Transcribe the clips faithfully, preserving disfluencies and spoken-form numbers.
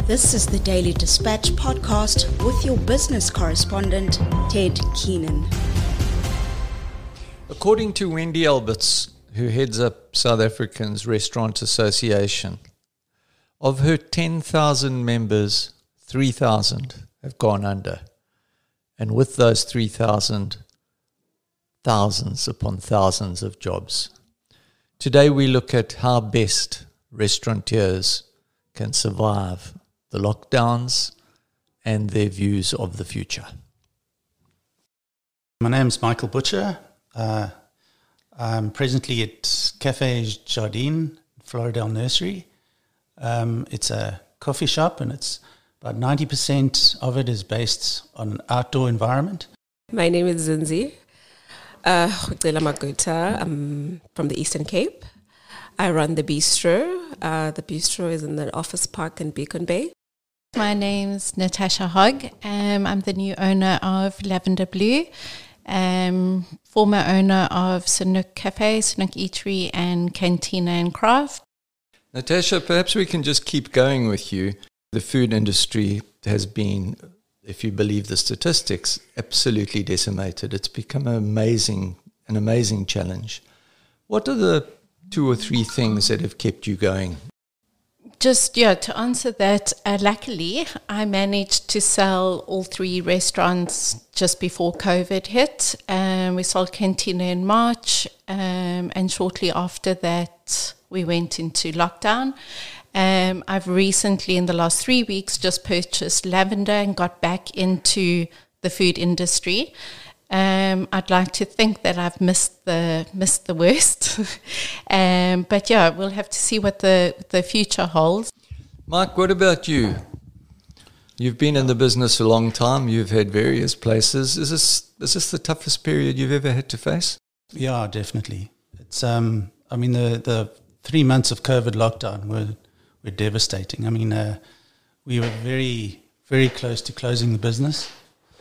This is the Daily Dispatch podcast with your business correspondent, Ted Keenan. According to Wendy Alberts, who heads up South Africa's Restaurant Association, of her ten thousand members, three thousand have gone under. And with those three thousand, thousands upon thousands of jobs. Today we look at how best restaurateurs can survive the lockdowns and their views of the future. My name's Michael Butcher. Uh, I'm presently at Café Jardine, Floridale Nursery. Um, it's a coffee shop and it's about ninety percent of it is based on an outdoor environment. My name is Zinzi uh, Maguta. I'm from the Eastern Cape. I run the bistro. Uh, the bistro is in the office park in Beacon Bay. My name's Natasha Hogg. Um, I'm the new owner of Lavender Blue, um, former owner of Sanook Cafe, Sanook Eatery and Cantina and Craft. Natasha, perhaps we can just keep going with you. The food industry has been, if you believe the statistics, absolutely decimated. It's become an amazing, an amazing challenge. What are the two or three things that have kept you going? Just, yeah, to answer that, uh, luckily, I managed to sell all three restaurants just before COVID hit. Um, we sold Cantina in March, um, and shortly after that, we went into lockdown. Um, I've recently, in the last three weeks, just purchased Lavender and got back into the food industry. Um, I'd like to think that I've missed the missed the worst, um, but yeah, we'll have to see what the the future holds. Mike, what about you? You've been in the business a long time. You've had various places. Is this is this the toughest period you've ever had to face? Yeah, definitely. It's um, I mean the the three months of COVID lockdown were were devastating. I mean, uh, we were very very close to closing the business,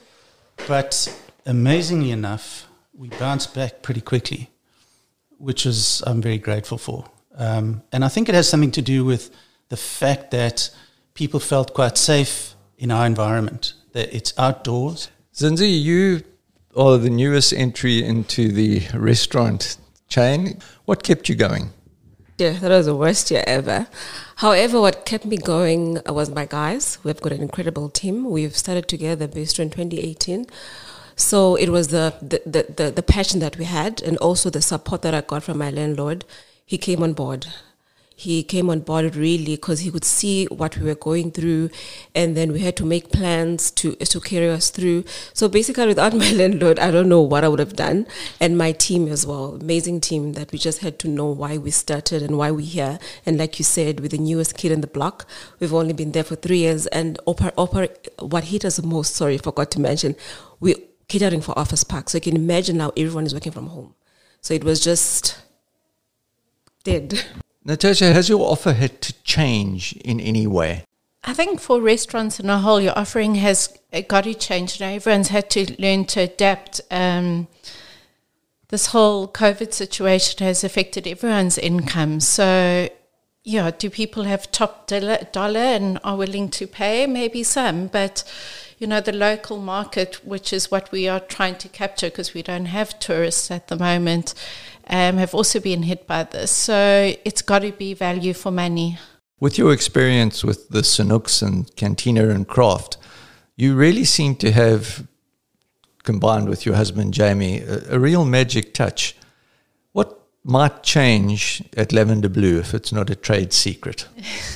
but amazingly enough, we bounced back pretty quickly, which is I'm very grateful for. Um, and I think it has something to do with the fact that people felt quite safe in our environment, that it's outdoors. Zinzi, you are the newest entry into the restaurant chain. What kept you going? Yeah, that was the worst year ever. However, what kept me going was my guys. We've got an incredible team. We've started together Bistro in twenty eighteen. So it was the, the, the, the, the passion that we had and also the support that I got from my landlord. He came on board. He came on board really because he could see what we were going through, and then we had to make plans to to carry us through. So basically, without my landlord, I don't know what I would have done, and my team as well. Amazing team that we just had to know why we started and why we're here. And like you said, we're the newest kid in the block. We've only been there for three years, and oper, oper, what hit us the most, sorry, forgot to mention, we catering for office park. So you can imagine now everyone is working from home. So it was just dead. Natasha, has your offer had to change in any way? I think for restaurants in a whole, your offering has got to change. Now everyone's had to learn to adapt. Um, this whole COVID situation has affected everyone's income. So, yeah, do people have top dollar, dollar and are willing to pay? Maybe some, but you know, the local market, which is what we are trying to capture because we don't have tourists at the moment, um, have also been hit by this. So it's got to be value for money. With your experience with the Sanooks and Cantina and Craft, you really seem to have, combined with your husband Jamie, a, a real magic touch. What might change at Lavender Blue if it's not a trade secret?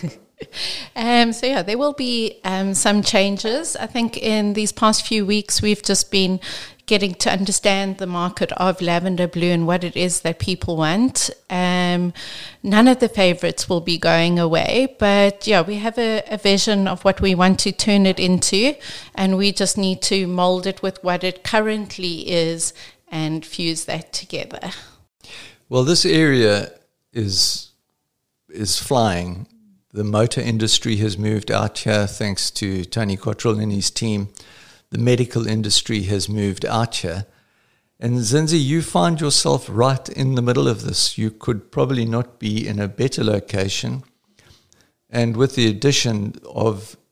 Um, so yeah, there will be um, some changes. I think in these past few weeks, we've just been getting to understand the market of Lavender Blue and what it is that people want. Um, none of the favorites will be going away, but yeah, we have a, a vision of what we want to turn it into, and we just need to mold it with what it currently is and fuse that together. Well, this area is is flying. The motor industry has moved out here thanks to Tony Cottrell and his team. The medical industry has moved out here. And Zinzi, you find yourself right in the middle of this. You could probably not be in a better location. And with the addition of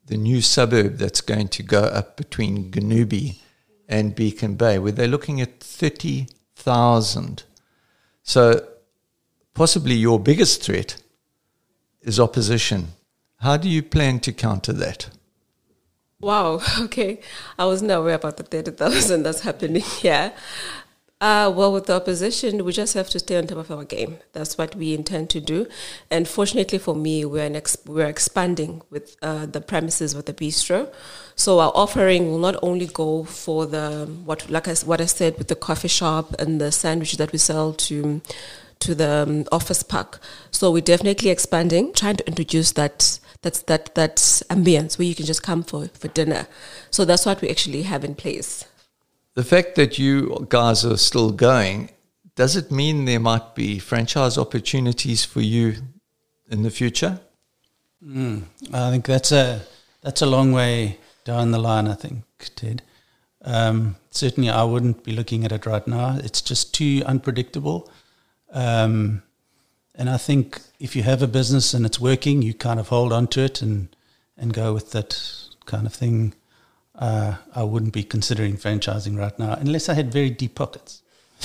the new suburb that's going to go up between Ganubi and Beacon Bay, where they're looking at thirty thousand. So possibly your biggest threat is opposition. How do you plan to counter that? Wow, okay. I wasn't aware about the thirty thousand that's happening here. Uh, well, with the opposition, we just have to stay on top of our game. That's what we intend to do. And fortunately for me, we're, an ex- we're expanding with uh, the premises with the bistro. So our offering will not only go for the, what like I, what I said, with the coffee shop and the sandwiches that we sell to to the um, office park. So we're definitely expanding, trying to introduce that that's that that ambience where you can just come for, for dinner. So that's what we actually have in place. The fact that you guys are still going, does it mean there might be franchise opportunities for you in the future? Mm, I think that's a that's a long way down the line, I think, Ted. Um, certainly I wouldn't be looking at it right now. It's just too unpredictable. Um, and I think if you have a business and it's working, you kind of hold on to it and, and go with that kind of thing. Uh, I wouldn't be considering franchising right now unless I had very deep pockets.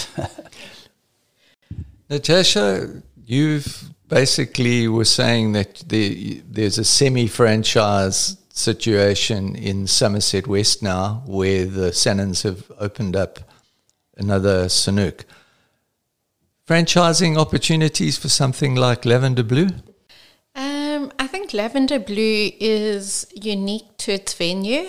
Natasha, you've basically were saying that the, there's a semi-franchise situation in Somerset West now where the Sannons have opened up another Sanook. Franchising opportunities for something like Lavender Blue? Um, I think Lavender Blue is unique to its venue.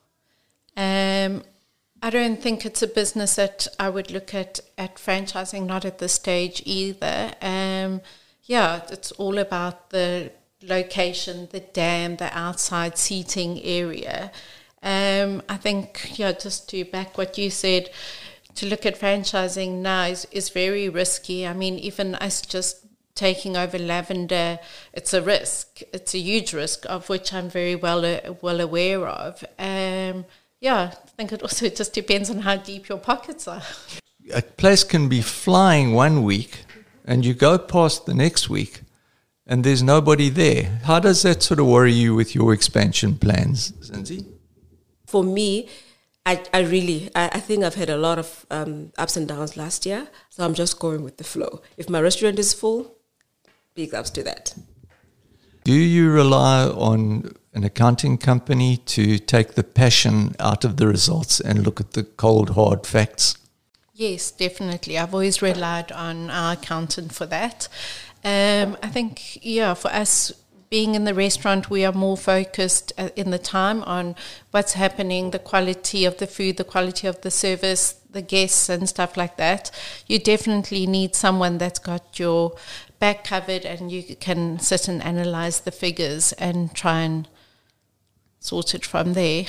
Um, I don't think it's a business that I would look at, at franchising, not at this stage either. Um, yeah, it's all about the location, the dam, the outside seating area. Um, I think, yeah, just to back what you said, to look at franchising now is, is very risky. I mean, even us just taking over Lavender, it's a risk. It's a huge risk, of which I'm very well uh, well aware of. Um, yeah, I think it also just depends on how deep your pockets are. A place can be flying one week and you go past the next week and there's nobody there. How does that sort of worry you with your expansion plans, Zinzi? For me, I, I really, I, I think I've had a lot of um, ups and downs last year, so I'm just going with the flow. If my restaurant is full, big ups to that. Do you rely on an accounting company to take the passion out of the results and look at the cold, hard facts? Yes, definitely. I've always relied on our accountant for that. Um, I think, yeah, for us, being in the restaurant, we are more focused uh, in the time on what's happening, the quality of the food, the quality of the service, the guests and stuff like that. You definitely need someone that's got your back covered and you can sit and analyze the figures and try and sort it from there.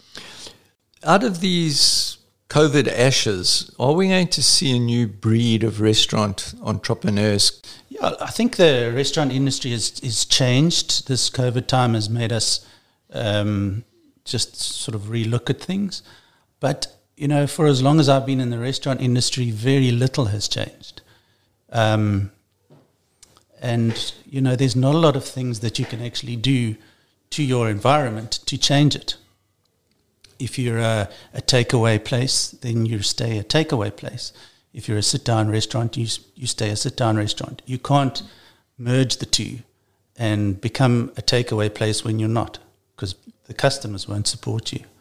Out of these COVID ashes, are we going to see a new breed of restaurant entrepreneurs? Yeah, I think the restaurant industry is is changed. This COVID time has made us um, just sort of relook at things. But, you know, for as long as I've been in the restaurant industry, very little has changed. Um, and, you know, there's not a lot of things that you can actually do to your environment to change it. If you're a, a takeaway place, then you stay a takeaway place. If you're a sit-down restaurant, you you stay a sit-down restaurant. You can't merge the two and become a takeaway place when you're not, because the customers won't support you.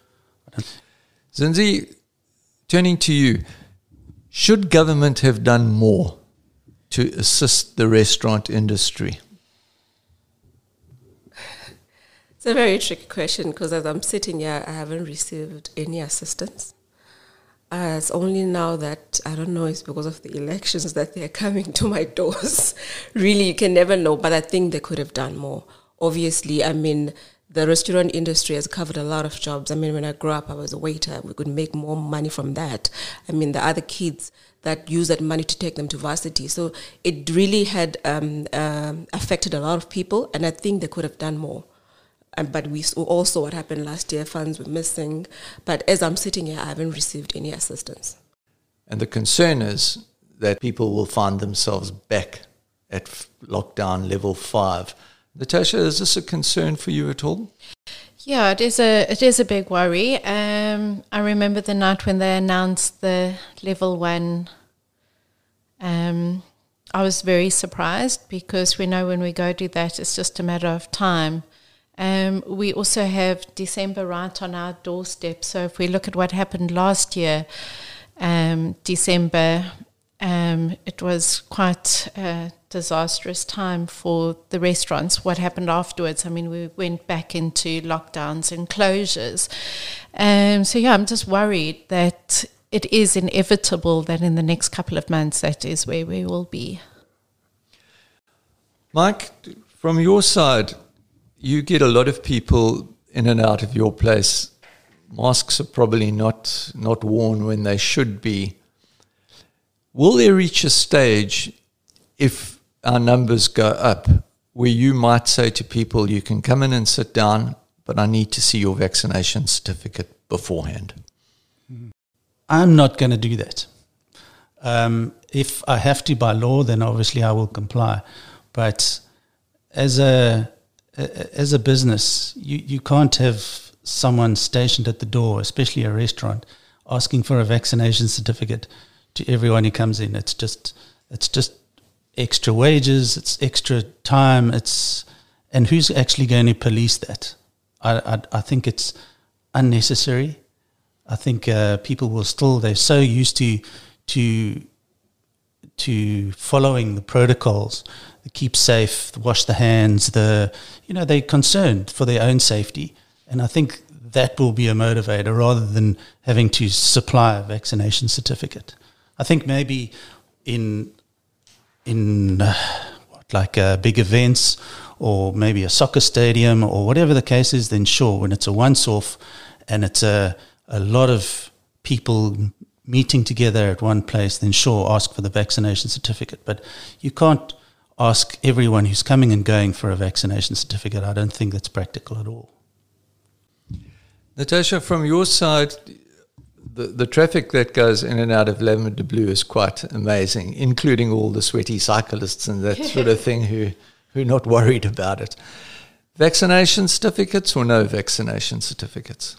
Zinzi, turning to you, should government have done more to assist the restaurant industry? It's a very tricky question because as I'm sitting here, I haven't received any assistance. Uh, it's only now that, I don't know, it's because of the elections that they're coming to my doors. Really, you can never know, but I think they could have done more. Obviously, I mean, the restaurant industry has covered a lot of jobs. I mean, when I grew up, I was a waiter. We could make more money from that. I mean, the other kids that use that money to take them to varsity. So it really had um, um, affected a lot of people, and I think they could have done more. Um, but we saw also what happened last year, funds were missing. But as I'm sitting here, I haven't received any assistance. And the concern is that people will find themselves back at f- lockdown level five. Natasha, is this a concern for you at all? Yeah, it is a it is a big worry. Um, I remember the night when they announced the level one. Um, I was very surprised because we know when we go do that, it's just a matter of time. Um, we also have December right on our doorstep. So if we look at what happened last year, um, December, um, it was quite a disastrous time for the restaurants. What happened afterwards? I mean, we went back into lockdowns and closures. Um, so yeah, I'm just worried that it is inevitable that in the next couple of months, that is where we will be. Mike, from your side, you get a lot of people in and out of your place. Masks are probably not, not worn when they should be. Will there reach a stage, if our numbers go up, where you might say to people, you can come in and sit down, but I need to see your vaccination certificate beforehand? I'm not going to do that. Um, if I have to by law, then obviously I will comply. But as a as a business, you, you can't have someone stationed at the door, especially a restaurant, asking for a vaccination certificate to everyone who comes in. It's just it's just extra wages, it's extra time, it's and who's actually going to police that? I I, I think it's unnecessary. I think uh, people will still, they're so used to to to following the protocols, the keep safe, the wash the hands, the, you know, they're concerned for their own safety. And I think that will be a motivator rather than having to supply a vaccination certificate. I think maybe in, in uh, what, like uh, big events or maybe a soccer stadium or whatever the case is, then sure, when it's a once-off and it's a, a lot of people meeting together at one place, then sure, ask for the vaccination certificate. But you can't ask everyone who's coming and going for a vaccination certificate. I don't think that's practical at all. Natasha, from your side, the, the traffic that goes in and out of Lavender Blue is quite amazing, including all the sweaty cyclists and that sort of thing who, who are not worried about it. Vaccination certificates or no vaccination certificates?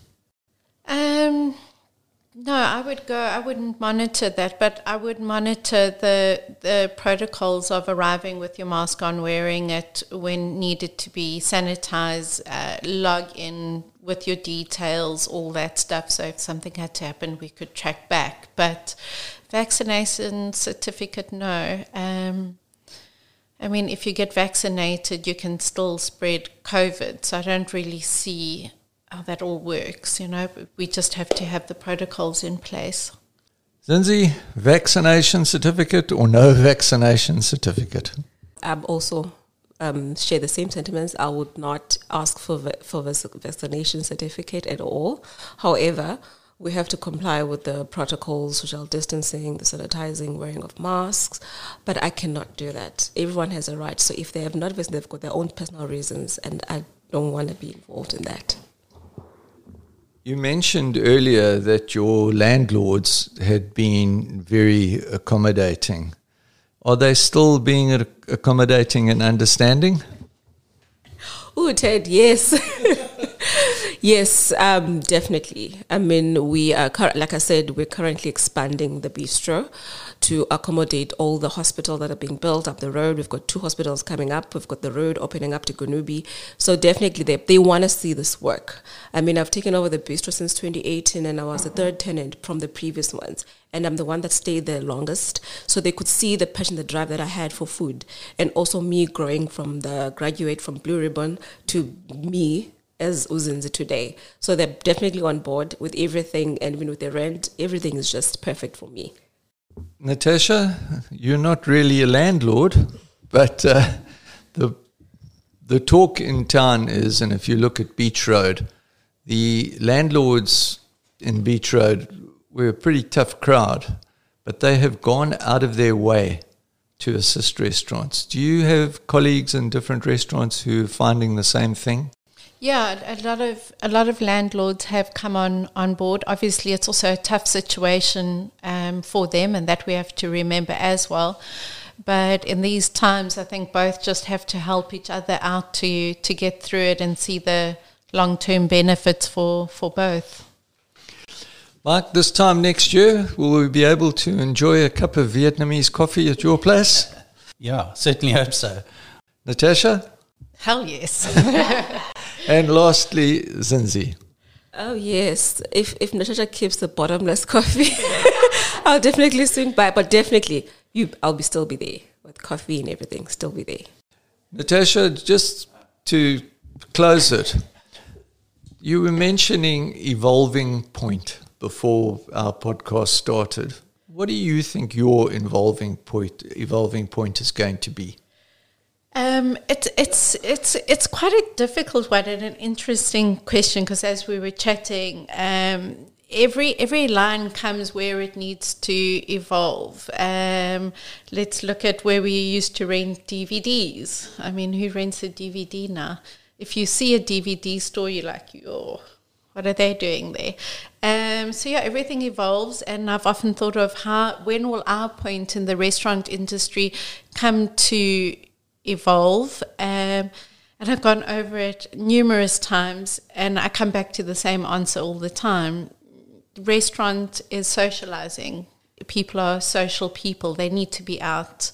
Um, no, I would go, I wouldn't monitor that, but I would monitor the the protocols of arriving with your mask on, wearing it when needed to be, sanitize, uh, log in with your details, all that stuff. So if something had to happen, we could track back. But vaccination certificate, no. Um, I mean, if you get vaccinated, you can still spread COVID. So I don't really see how that all works, you know. We just have to have the protocols in place. Zinzi, vaccination certificate or no vaccination certificate? I'm also um, share the same sentiments. I would not ask for va- for vac- vaccination certificate at all. However, we have to comply with the protocols, social distancing, the sanitizing, wearing of masks. But I cannot do that. Everyone has a right. So if they have not vaccinated, they've got their own personal reasons, and I don't want to be involved in that. You mentioned earlier that your landlords had been very accommodating. Are they still being accommodating and understanding? Oh, Ted, yes. Yes, um, definitely. I mean, we are, cur- like I said, we're currently expanding the bistro to accommodate all the hospitals that are being built up the road. We've got two hospitals coming up. We've got the road opening up to Gunubi. So definitely they, they want to see this work. I mean, I've taken over the bistro since twenty eighteen and I was the third tenant from the previous ones. And I'm the one that stayed there longest. So they could see the passion, the drive that I had for food. And also me growing from the graduate from Blue Ribbon to me as Uzinzi today. So they're definitely on board with everything, and even with the rent, everything is just perfect for me. Natasha, you're not really a landlord, but uh, the the talk in town is, and if you look at Beach Road, the landlords in Beach Road were a pretty tough crowd, but they have gone out of their way to assist restaurants. Do you have colleagues in different restaurants who are finding the same thing? Yeah, a lot of a lot of landlords have come on, on board. Obviously, it's also a tough situation um, for them, and that we have to remember as well. But in these times, I think both just have to help each other out to to get through it and see the long-term benefits for, for both. Mike, this time next year, will we be able to enjoy a cup of Vietnamese coffee at your place? Yeah, certainly hope so. Natasha? Hell yes. And lastly, Zinzi. Oh yes, if if Natasha keeps the bottomless coffee, I'll definitely swing by. But definitely, you, I'll be still be there with coffee and everything. Still be there. Natasha, just to close it, you were mentioning Evolving Point before our podcast started. What do you think your evolving point, evolving point is going to be? Um, it's it's it's it's quite a difficult one and an interesting question, because as we were chatting, um, every every line comes where it needs to evolve. Um, let's look at where we used to rent D V Ds. I mean, who rents a D V D now? If you see a D V D store, you're like, yo, what are they doing there? Um, so yeah, everything evolves, and I've often thought of how when will our point in the restaurant industry come to evolve, um, and I've gone over it numerous times, and I come back to the same answer all the time. Restaurant is socializing. People are social people. They need to be out.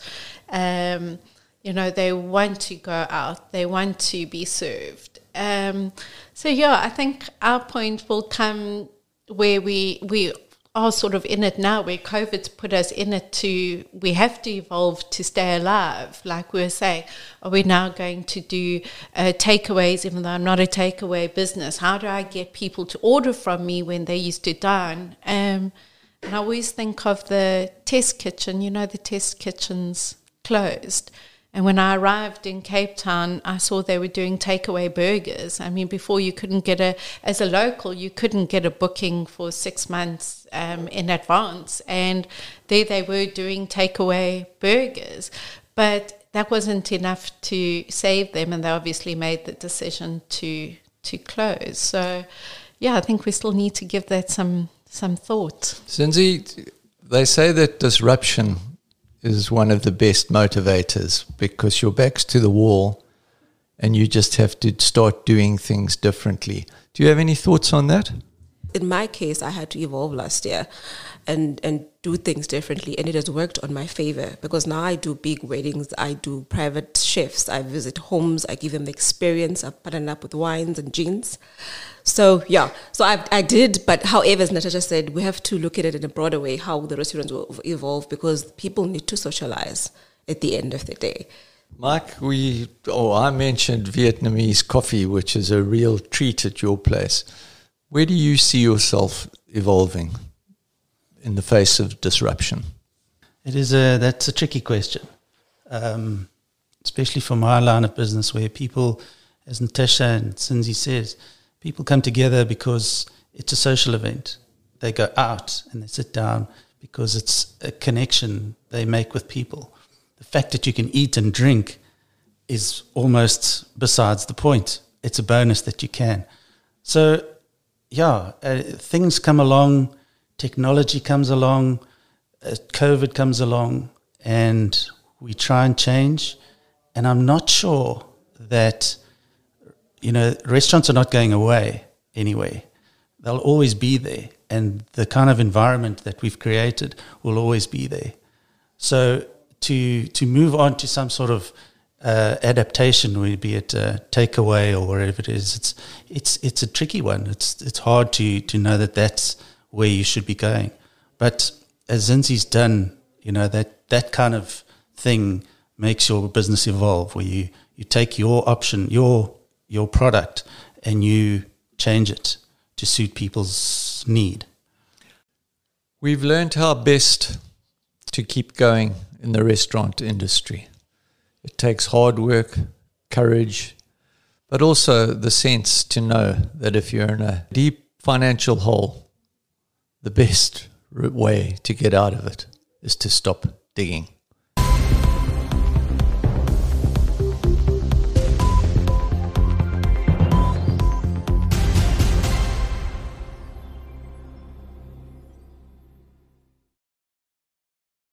Um, you know, they want to go out. They want to be served. Um, so yeah, I think our point will come where we we are sort of in it now, where COVID's put us in it to, we have to evolve to stay alive. Like we were saying, are we now going to do uh, takeaways, even though I'm not a takeaway business? How do I get people to order from me when they used to dine? Um, and I always think of the test kitchen. You know, the test kitchen's closed. And when I arrived in Cape Town, I saw they were doing takeaway burgers. I mean, before you couldn't get a, as a local, you couldn't get a booking for six months um, in advance. And there they were doing takeaway burgers. But that wasn't enough to save them, and they obviously made the decision to to close. So, yeah, I think we still need to give that some, some thought. Zinzi, they say that disruption is one of the best motivators, because your back's to the wall and you just have to start doing things differently. Do you have any thoughts on that? In my case, I had to evolve last year and, and do things differently, and it has worked on my favor, because now I do big weddings, I do private chefs, I visit homes, I give them the experience, I partner up with wines and gins. So yeah, so I I did, but however, as Natasha said, we have to look at it in a broader way, how the restaurants will evolve, because people need to socialize at the end of the day. Mike, we oh I mentioned Vietnamese coffee, which is a real treat at your place. Where do you see yourself evolving in the face of disruption? It is a that's a tricky question, um, especially for my line of business, where people, as Natasha and Zinzi says, people come together because it's a social event. They go out and they sit down because it's a connection they make with people. The fact that you can eat and drink is almost besides the point. It's a bonus that you can. So, yeah, uh, things come along, technology comes along, uh, COVID comes along, and we try and change. And I'm not sure that, you know, restaurants are not going away anyway. They'll always be there, and the kind of environment that we've created will always be there. So to to move on to some sort of uh, adaptation, be it a takeaway or wherever it is, it's it's it's a tricky one. It's it's hard to to know that that's where you should be going. But as Zinzi's done, you know, that that kind of thing makes your business evolve, where you you take your option, your your product, and you change it to suit people's need. We've learned how best to keep going in the restaurant industry. It takes hard work, courage, but also the sense to know that if you're in a deep financial hole, the best way to get out of it is to stop digging.